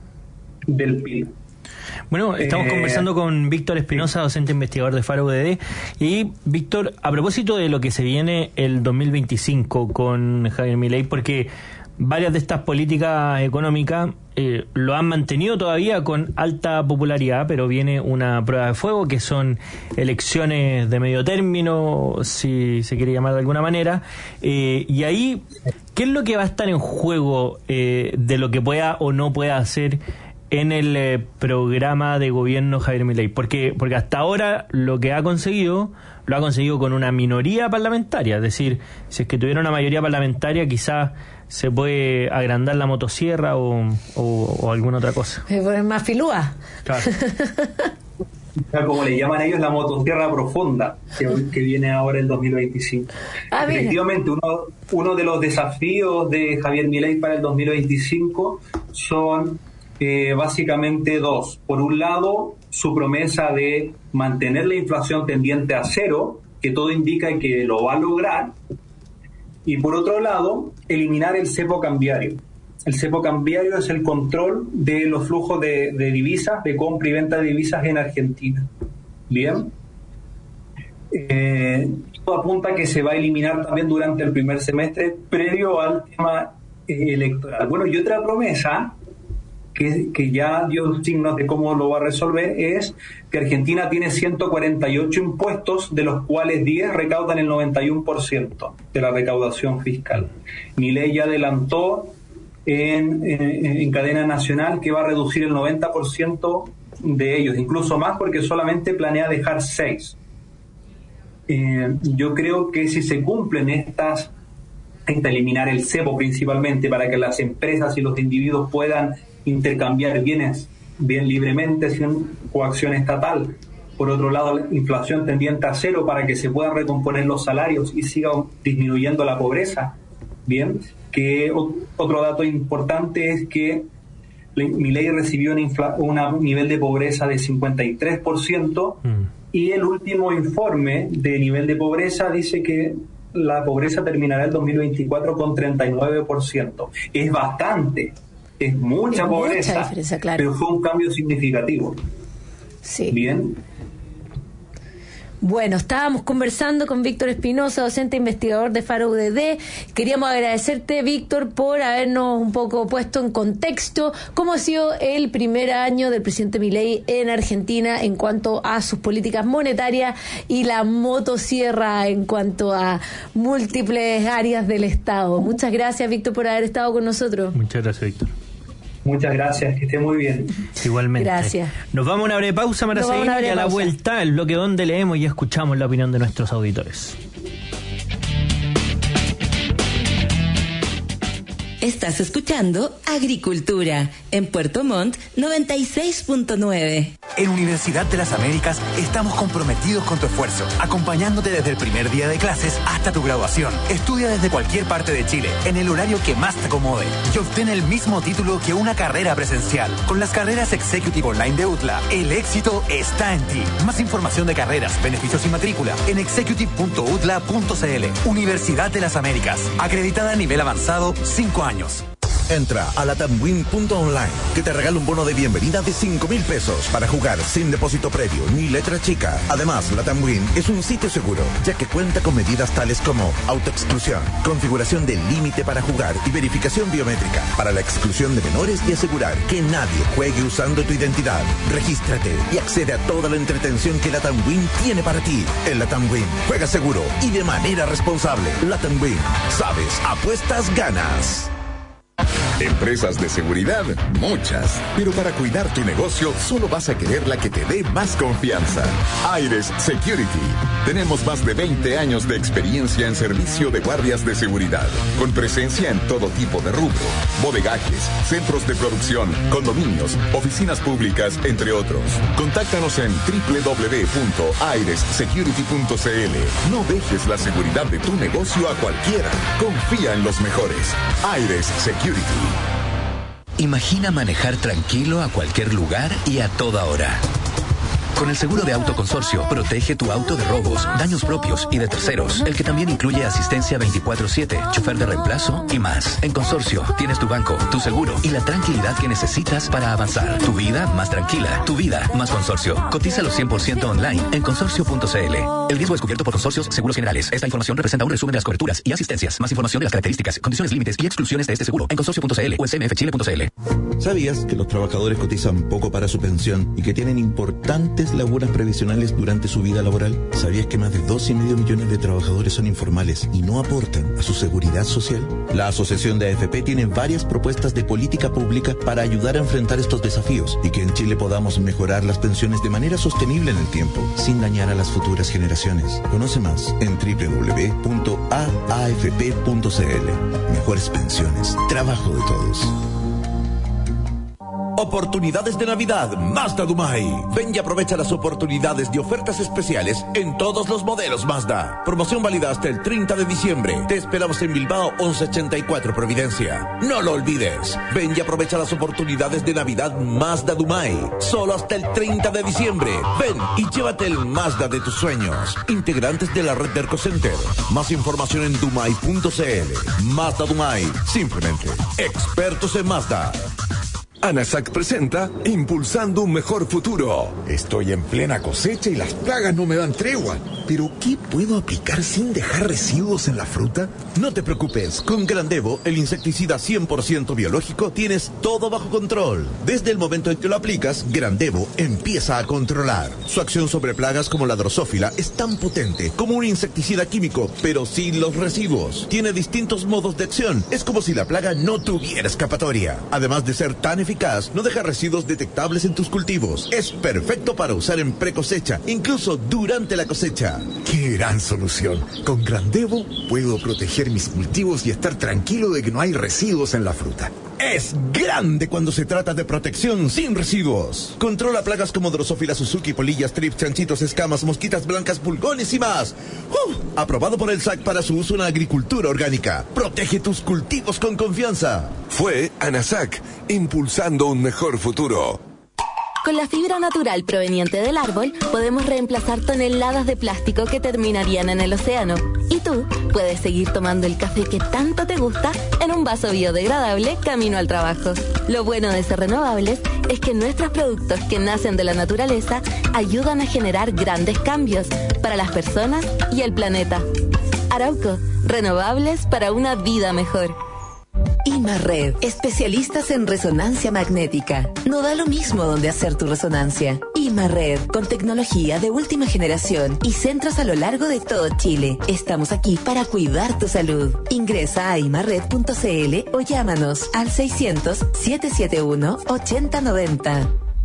del P I B. Bueno, estamos eh, conversando con Víctor Espinosa, docente investigador de Faro U D D. Y Víctor, a propósito de lo que se viene el dos mil veinticinco con Javier Milei, porque varias de estas políticas económicas eh, lo han mantenido todavía con alta popularidad, pero viene una prueba de fuego, que son elecciones de medio término, si se quiere llamar de alguna manera. Eh, y ahí, ¿qué es lo que va a estar en juego eh, de lo que pueda o no pueda hacer en el eh, programa de gobierno Javier Milei? Porque, porque hasta ahora lo que ha conseguido, lo ha conseguido con una minoría parlamentaria. Es decir, si es que tuviera una mayoría parlamentaria, quizás se puede agrandar la motosierra o, o, o alguna otra cosa. Se ponen más filúa. Claro. Como le llaman ellos, la motosierra profunda, que, que viene ahora el dos mil veinticinco. Ah, efectivamente, uno, uno de los desafíos de Javier Milei para el dos mil veinticinco son Eh, básicamente dos. Por un lado, su promesa de mantener la inflación tendiente a cero, que todo indica que lo va a lograr, y por otro lado, eliminar el cepo cambiario. El cepo cambiario es el control de los flujos de, de divisas, de compra y venta de divisas en Argentina. Bien. Eh, todo apunta a que se va a eliminar también durante el primer semestre, previo al tema eh, electoral. Bueno, y otra promesa Que, que ya dio signos de cómo lo va a resolver, es que Argentina tiene ciento cuarenta y ocho impuestos, de los cuales diez recaudan el noventa y uno por ciento de la recaudación fiscal. Milei ya adelantó en, en, en cadena nacional que va a reducir el noventa por ciento de ellos, incluso más, porque solamente planea dejar seis. Eh, yo creo que si se cumplen estas, esta eliminar el cepo principalmente, para que las empresas y los individuos puedan intercambiar bienes bien libremente sin coacción estatal. Por otro lado, la inflación tendiente a cero, para que se puedan recomponer los salarios y siga disminuyendo la pobreza. Bien, que otro dato importante es que Milei recibió un nivel de pobreza de cincuenta y tres por ciento mm. y el último informe de nivel de pobreza dice que la pobreza terminará el dos mil veinticuatro con treinta y nueve por ciento. Es bastante. Es mucha es pobreza, mucha claro. Pero fue un cambio significativo. Sí. Bien. Bueno, estábamos conversando con Víctor Espinosa, docente investigador de Faro U D D. Queríamos agradecerte, Víctor, por habernos un poco puesto en contexto cómo ha sido el primer año del presidente Milei en Argentina en cuanto a sus políticas monetarias y la motosierra en cuanto a múltiples áreas del Estado. Muchas gracias, Víctor, por haber estado con nosotros. Muchas gracias, Víctor. Muchas gracias, que esté muy bien. Igualmente. Gracias. Nos vamos a una breve pausa, Maracena, y a la pausa. vuelta, el bloque donde leemos y escuchamos la opinión de nuestros auditores. Estás escuchando Agricultura en Puerto Montt noventa y seis punto nueve. En Universidad de las Américas estamos comprometidos con tu esfuerzo, acompañándote desde el primer día de clases hasta tu graduación. Estudia desde cualquier parte de Chile, en el horario que más te acomode, y obtén el mismo título que una carrera presencial. Con las carreras Executive Online de U T L A, el éxito está en ti. Más información de carreras, beneficios y matrícula en executive punto u t l a punto c l. Universidad de las Américas, acreditada a nivel avanzado, cinco años. Entra a latamwin punto online, que te regala un bono de bienvenida de cinco mil pesos para jugar sin depósito previo ni letra chica. Además, LatamWin es un sitio seguro, ya que cuenta con medidas tales como autoexclusión, configuración del límite para jugar y verificación biométrica para la exclusión de menores y asegurar que nadie juegue usando tu identidad. Regístrate y accede a toda la entretención que LatamWin tiene para ti. En LatamWin, juega seguro y de manera responsable. LatamWin, sabes, apuestas, ganas. Empresas de seguridad, muchas. Pero para cuidar tu negocio, solo vas a querer la que te dé más confianza. Aires Security. Tenemos más de veinte años de experiencia en servicio de guardias de seguridad, con presencia en todo tipo de rubro, bodegajes, centros de producción, condominios, oficinas públicas, entre otros. Contáctanos en doble u doble u doble u punto aires security punto c l. No dejes la seguridad de tu negocio a cualquiera. Confía en los mejores. Aires Security. Imagina manejar tranquilo a cualquier lugar y a toda hora. Con el seguro de auto consorcio, protege tu auto de robos, daños propios y de terceros, el que también incluye asistencia veinticuatro siete, chofer de reemplazo y más. En Consorcio tienes tu banco, tu seguro y la tranquilidad que necesitas para avanzar. Tu vida más tranquila, tu vida más Consorcio. Cotízalo cien por ciento online en consorcio punto c l. El riesgo es cubierto por Consorcios Seguros Generales. Esta información representa un resumen de las coberturas y asistencias. Más información de las características, condiciones, límites y exclusiones de este seguro en consorcio punto c l o en c m f chile punto c l. ¿Sabías que los trabajadores cotizan poco para su pensión y que tienen importantes lagunas previsionales durante su vida laboral? ¿Sabías que más de dos y medio millones de trabajadores son informales y no aportan a su seguridad social? La Asociación de A F P tiene varias propuestas de política pública para ayudar a enfrentar estos desafíos y que en Chile podamos mejorar las pensiones de manera sostenible en el tiempo, sin dañar a las futuras generaciones. Conoce más en doble u doble u doble u punto a a f p punto c l. Mejores pensiones, trabajo de todos. Oportunidades de Navidad Mazda Dumay. Ven y aprovecha las oportunidades de ofertas especiales en todos los modelos Mazda. Promoción válida hasta el treinta de diciembre. Te esperamos en Bilbao once ochenta y cuatro Providencia. No lo olvides. Ven y aprovecha las oportunidades de Navidad Mazda Dumay. Solo hasta el treinta de diciembre. Ven y llévate el Mazda de tus sueños. Integrantes de la red de Ercocenter. Más información en dumay punto c l. Mazda Dumay. Simplemente expertos en Mazda. ANASAC presenta Impulsando un Mejor Futuro. Estoy en plena cosecha y las plagas no me dan tregua. ¿Pero qué puedo aplicar sin dejar residuos en la fruta? No te preocupes, con Grandevo, el insecticida cien por ciento biológico, tienes todo bajo control. Desde el momento en que lo aplicas, Grandevo empieza a controlar. Su acción sobre plagas como la drosófila es tan potente como un insecticida químico, pero sin los residuos. Tiene distintos modos de acción. Es como si la plaga no tuviera escapatoria. Además de ser tan eficaz, no deja residuos detectables en tus cultivos. Es perfecto para usar en pre-cosecha, incluso durante la cosecha. ¡Qué gran solución! Con Grandevo puedo proteger mis cultivos y estar tranquilo de que no hay residuos en la fruta. Es grande cuando se trata de protección sin residuos. Controla plagas como Drosophila Suzuki, polillas, trips, chanchitos, escamas, mosquitas blancas, pulgones y más. ¡Uh! Aprobado por el S A C para su uso en la agricultura orgánica. Protege tus cultivos con confianza. Fue ANASAC, impulsando un mejor futuro. Con la fibra natural proveniente del árbol, podemos reemplazar toneladas de plástico que terminarían en el océano. Y tú puedes seguir tomando el café que tanto te gusta en un vaso biodegradable camino al trabajo. Lo bueno de ser renovables es que nuestros productos que nacen de la naturaleza ayudan a generar grandes cambios para las personas y el planeta. Arauco, renovables para una vida mejor. Imarred, especialistas en resonancia magnética. No da lo mismo donde hacer tu resonancia. Imarred, con tecnología de última generación y centros a lo largo de todo Chile. Estamos aquí para cuidar tu salud. Ingresa a imarred punto c l o llámanos al seiscientos, setecientos setenta y uno, ochenta noventa.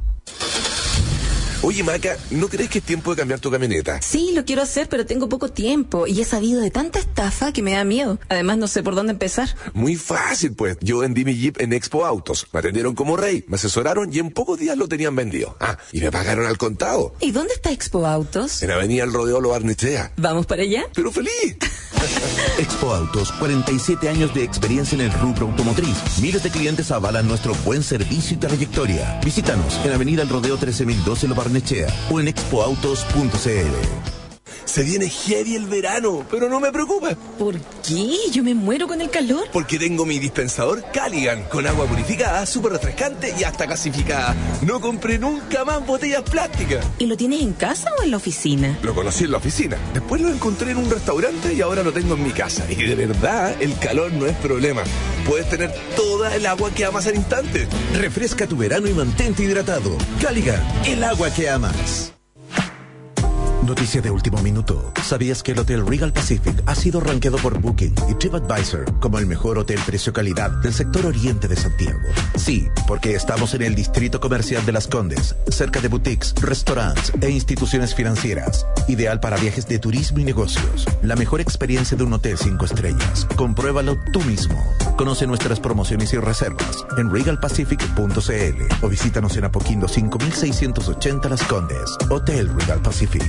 Oye, Maca, ¿no crees que es tiempo de cambiar tu camioneta? Sí, lo quiero hacer, pero tengo poco tiempo y he sabido de tanta estafa que me da miedo. Además, no sé por dónde empezar. Muy fácil, pues. Yo vendí mi Jeep en Expo Autos. Me atendieron como rey, me asesoraron y en pocos días lo tenían vendido. Ah, y me pagaron al contado. ¿Y dónde está Expo Autos? En Avenida El Rodeo Lo Barnechea. ¿Vamos para allá? ¡Pero feliz! Expo Autos, cuarenta y siete años de experiencia en el rubro automotriz. Miles de clientes avalan nuestro buen servicio y trayectoria. Visítanos en Avenida El Rodeo trece mil doce Lo Barnechea o en expo autos punto c l. Se viene heavy el verano, pero no me preocupa. ¿Por qué? Yo me muero con el calor. Porque tengo mi dispensador Caligan, con agua purificada, súper refrescante y hasta gasificada. No compré nunca más botellas plásticas. ¿Y lo tienes en casa o en la oficina? Lo conocí en la oficina, después lo encontré en un restaurante y ahora lo tengo en mi casa. Y de verdad, el calor no es problema. Puedes tener toda el agua que amas al instante. Refresca tu verano y mantente hidratado. Caligan, el agua que amas. Noticia de último minuto. ¿Sabías que el Hotel Regal Pacific ha sido rankeado por Booking y TripAdvisor como el mejor hotel precio-calidad del sector oriente de Santiago? Sí, porque estamos en el distrito comercial de Las Condes, cerca de boutiques, restaurantes e instituciones financieras. Ideal para viajes de turismo y negocios. La mejor experiencia de un hotel cinco estrellas. Compruébalo tú mismo. Conoce nuestras promociones y reservas en regal pacific punto c l o visítanos en Apoquindo cinco mil seiscientos ochenta Las Condes. Hotel Regal Pacific.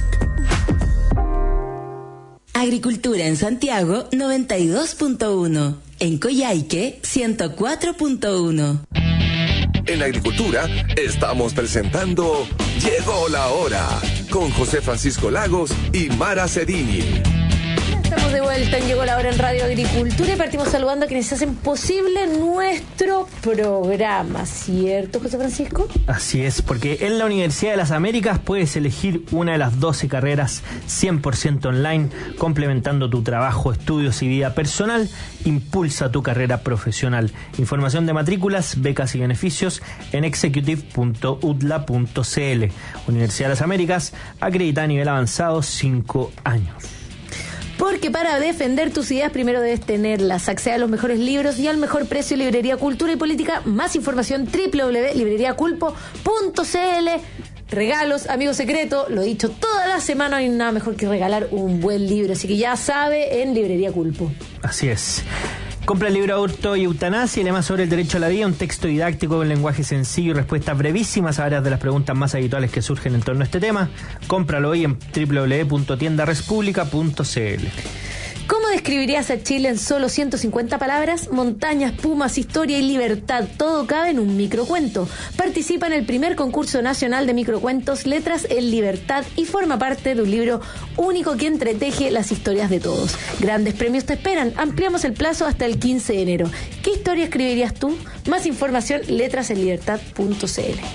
Agricultura en Santiago noventa y dos punto uno. En Coyhaique ciento cuatro punto uno. En la agricultura estamos presentando Llegó la Hora con José Francisco Lagos y Mara Cedini. Estamos de vuelta en Llegó la Hora en Radio Agricultura y partimos saludando a quienes hacen posible nuestro programa, ¿cierto, José Francisco? Así es, porque en la Universidad de las Américas puedes elegir una de las doce carreras cien por ciento online, complementando tu trabajo, estudios y vida personal. Impulsa tu carrera profesional. Información de matrículas, becas y beneficios en executive punto u d l a punto c l. Universidad de las Américas, acreditada a nivel avanzado, cinco años. Porque para defender tus ideas primero debes tenerlas. Accede a los mejores libros y al mejor precio. Librería Cultura y Política. Más información doble u doble u doble u punto librería culpo punto c l. Regalos, amigo secreto. Lo he dicho toda la semana. No hay nada mejor que regalar un buen libro. Así que ya sabe, en Librería Culpo. Así es. Compra el libro Aborto y Eutanasia y lema sobre el derecho a la vida, un texto didáctico con lenguaje sencillo y respuestas brevísimas a varias de las preguntas más habituales que surgen en torno a este tema. Cómpralo hoy en doble u doble u doble u punto tienda respublica punto c l. ¿Cómo describirías a Chile en solo ciento cincuenta palabras? Montañas, pumas, historia y libertad. Todo cabe en un microcuento. Participa en el primer concurso nacional de microcuentos Letras en Libertad y forma parte de un libro único que entreteje las historias de todos. Grandes premios te esperan. Ampliamos el plazo hasta el quince de enero. ¿Qué historia escribirías tú? Más información, letras en libertad punto c l.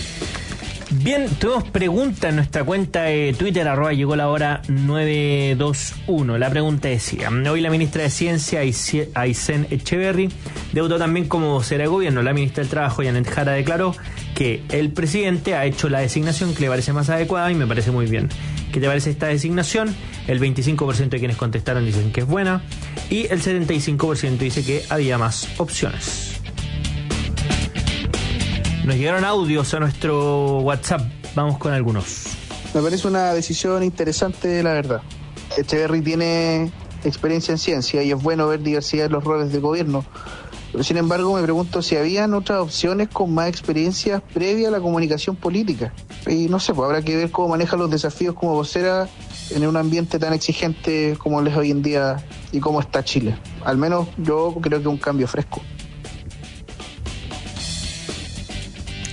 Bien, tuvimos pregunta en nuestra cuenta de Twitter, arroba llegó la hora nueve dos uno. La pregunta decía: hoy la ministra de Ciencia, Aysén Echeverry, debutó también como vocera de gobierno. La ministra del Trabajo, Janet Jara, declaró que el presidente ha hecho la designación que le parece más adecuada y me parece muy bien. ¿Qué te parece esta designación? El veinticinco por ciento de quienes contestaron dicen que es buena y el setenta y cinco por ciento dice que había más opciones. Nos llegaron audios a nuestro WhatsApp. Vamos con algunos. Me parece una decisión interesante, la verdad. Echeverry tiene experiencia en ciencia y es bueno ver diversidad en los roles de gobierno. Pero sin embargo me pregunto si habían otras opciones con más experiencia previa a la comunicación política. Y no sé, pues habrá que ver cómo maneja los desafíos como vocera en un ambiente tan exigente como es hoy en día y cómo está Chile. Al menos yo creo que un cambio fresco.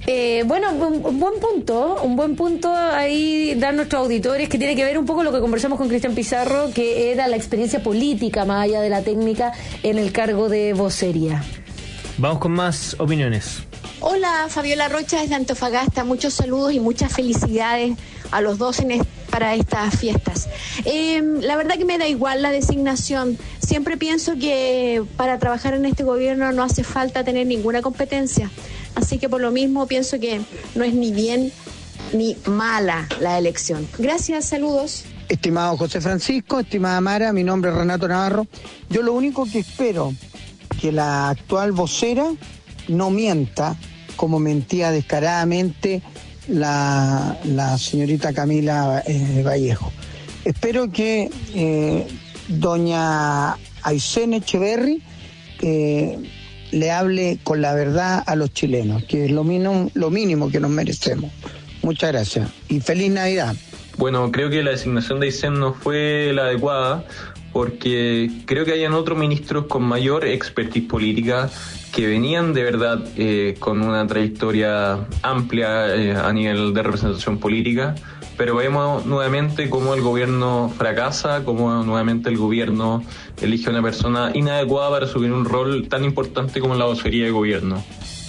Eh, bueno, un, un buen punto, un buen punto ahí dar nuestros auditores, que tiene que ver un poco lo que conversamos con Cristian Pizarro, que era la experiencia política más allá de la técnica en el cargo de vocería. Vamos con más opiniones. Hola, Fabiola Rocha desde Antofagasta, muchos saludos y muchas felicidades a los dos en est- para estas fiestas. Eh, la verdad que me da igual la designación, siempre pienso que para trabajar en este gobierno no hace falta tener ninguna competencia, así que por lo mismo pienso que no es ni bien ni mala la elección. Gracias, saludos. Estimado José Francisco, estimada Mara, mi nombre es Renato Navarro. Yo lo único que espero que la actual vocera no mienta como mentía descaradamente la, la señorita Camila eh, Vallejo. Espero que eh, doña Aysén Echeverry eh, le hable con la verdad a los chilenos, que es lo mínimo, lo mínimo que nos merecemos. Muchas gracias y feliz Navidad. Bueno, creo que la designación de Aysén no fue la adecuada, porque creo que hayan otros ministros con mayor expertise política que venían de verdad eh, con una trayectoria amplia eh, a nivel de representación política, pero vemos nuevamente cómo el gobierno fracasa, cómo nuevamente el gobierno elige a una persona inadecuada para asumir un rol tan importante como la vocería de gobierno.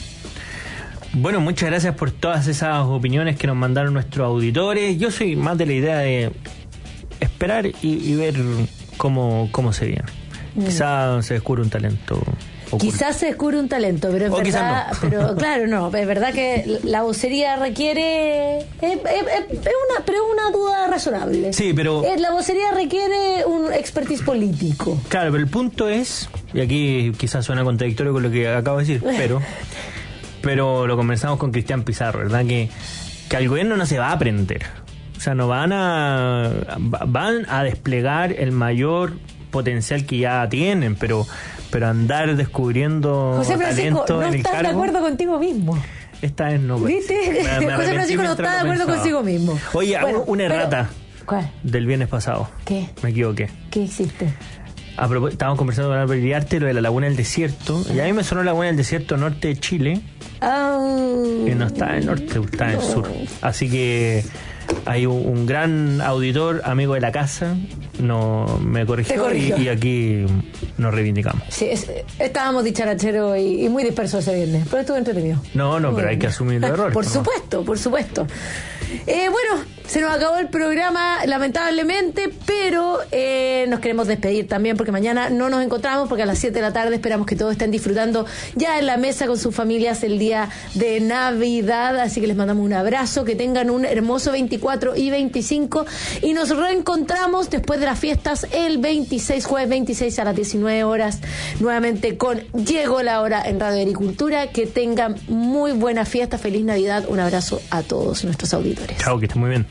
Bueno, muchas gracias por todas esas opiniones que nos mandaron nuestros auditores. Yo soy más de la idea de esperar y, y ver cómo, cómo se viene. Mm. Quizás se descubre un talento. Oculto. Quizás se descubre un talento, pero es o verdad, no. pero claro, no, es verdad que la vocería requiere, es, es, es una, pero es una duda razonable. Sí, pero la vocería requiere un expertise político. Claro, pero el punto es, y aquí quizás suena contradictorio con lo que acabo de decir, pero, pero lo conversamos con Cristian Pizarro, ¿verdad? Que, que al gobierno no se va a aprender, o sea, no van a, van a desplegar el mayor potencial que ya tienen, pero pero andar descubriendo José Francisco, talento no en el estás cargo, de acuerdo contigo mismo. Esta vez no. ¿Viste? Me, me José Francisco no está de acuerdo pensaba. consigo mismo. Oye, bueno, una errata. ¿Cuál? Del viernes pasado. ¿Qué? Me equivoqué. ¿Qué hiciste? A propósito, estábamos conversando con Álvaro Iriarte lo de la Laguna del Desierto, y a mí me sonó la Laguna del Desierto norte de Chile, oh. que no está en el norte, está en el sur. Así que hay un, un gran auditor, amigo de la casa, no me corrigió y, y aquí nos reivindicamos. Sí, es, estábamos dicharacheros y, y muy dispersos ese viernes, pero estuvo entretenido. No, no, muy pero bien. hay que asumir los errores. Por ¿no? supuesto, por supuesto. Eh, bueno, se nos acabó el programa, lamentablemente, pero eh, nos queremos despedir también porque mañana no nos encontramos, porque a las siete de la tarde esperamos que todos estén disfrutando ya en la mesa con sus familias el día de Navidad, así que les mandamos un abrazo, que tengan un hermoso veinticuatro y veinticinco y nos reencontramos después de las fiestas el veintiséis, jueves veintiséis a las diecinueve horas, nuevamente con Llegó la Hora en Radio Agricultura. Que tengan muy buena fiesta, feliz Navidad, un abrazo a todos nuestros auditores. Chao, que estén muy bien.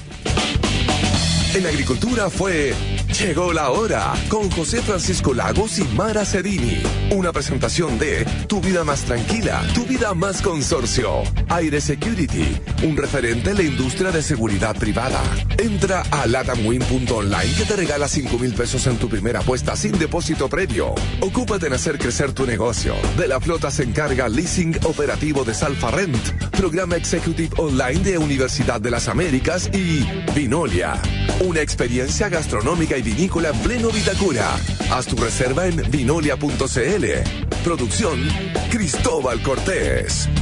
En Agricultura fue Llegó la Hora con José Francisco Lagos y Mara Cerini. Una presentación de Tu Vida Más Tranquila, Tu Vida Más Consorcio. Aire Security, un referente en la industria de seguridad privada. Entra a latamwin punto online que te regala cinco mil pesos en tu primera apuesta sin depósito previo. Ocúpate en hacer crecer tu negocio. De la flota se encarga Leasing Operativo de Salfa Rent, Programa Executive Online de Universidad de las Américas y Vinolia. Una experiencia gastronómica y vinícola en pleno Vitacura. Haz tu reserva en vinolia punto c l. Producción Cristóbal Cortés.